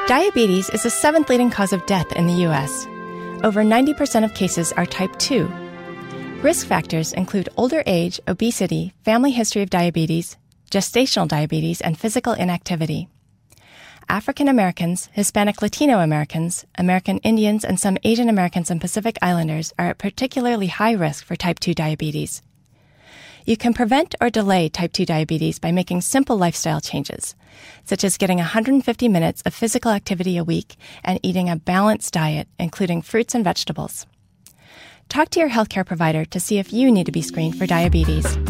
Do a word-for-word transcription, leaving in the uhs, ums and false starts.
Diabetes is the seventh leading cause of death in the U S. Over ninety percent of cases are type two. Risk factors include older age, obesity, family history of diabetes, gestational diabetes, and physical inactivity. African Americans, Hispanic Latino Americans, American Indians, and some Asian Americans and Pacific Islanders are at particularly high risk for type two diabetes. You can prevent or delay type two diabetes by making simple lifestyle changes, such as getting one hundred fifty minutes of physical activity a week and eating a balanced diet, including fruits and vegetables. Talk to your healthcare provider to see if you need to be screened for diabetes.